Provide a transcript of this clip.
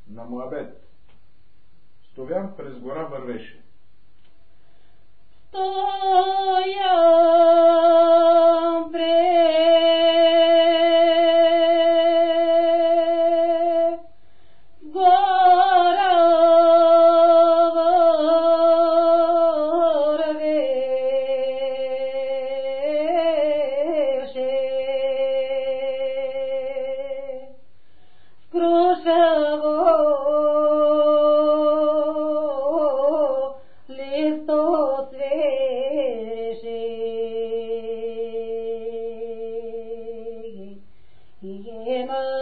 на Моабет. Стовян през гора вървеше. Стоям през гора вървеше, с крошево листо свиреше. Има